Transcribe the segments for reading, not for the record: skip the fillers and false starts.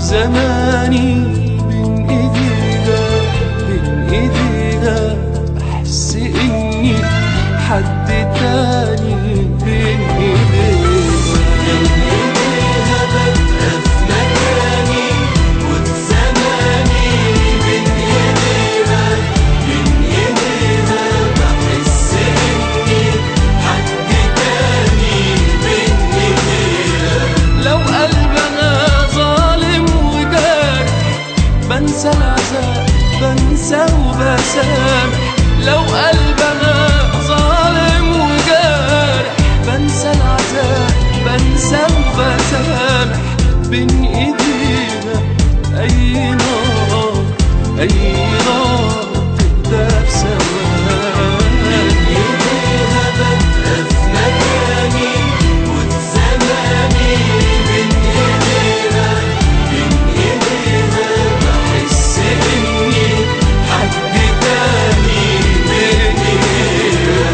زماني بين ايديها بحس اني حد تاني بين ايديها ببقى في مكاني وفي زماني بين ايديها بحس اني حد تاني بين ايديها. لو قلبنا ظالم وجارح بنسى العذاب بنسى وبسامح. لو قلبنا ظالم وجارح بنسى العذاب بنسى وبسامح. بين ايدينا اي نار تهدى في ثواني. ايديها ببقى في مكاني وفي زماني بين ايديها بحس اني حد تاني بين ايديها.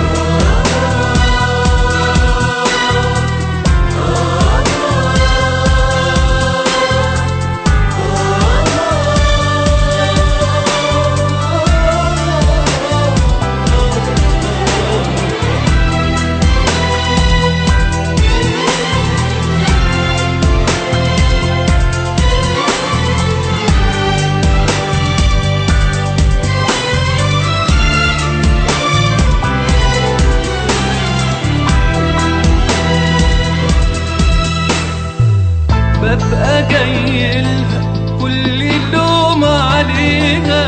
ببقى جايلها كل اللوم عليها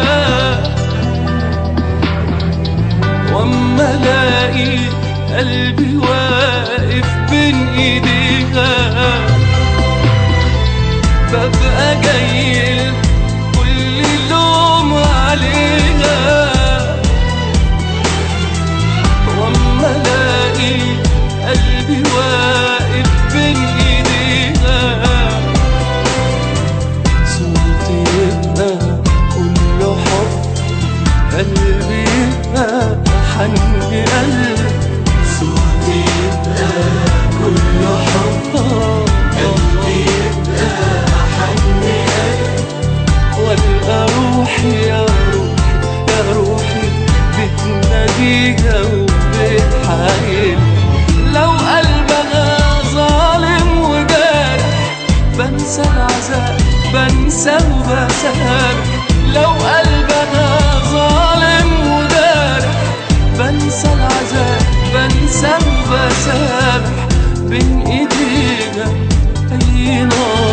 واما الاقي قلبي واقف بين ايديها. ببقى جايلها كل اللوم عليها واما الاقي قلبي واقف بين ايديها. قلبي يبقى حن قلبي صوتي يبقى كله حب. قلبي يبقى حن قلبي والقى روحي يا روحي بتناديها وبتحايل. لو قلبنا ظالم وجارح بنسى العذاب بنسى وبسامح. لو قلبنا ظالم وجارح بنسى العذاب بنسى وبسامح. بين ايدينا اي نار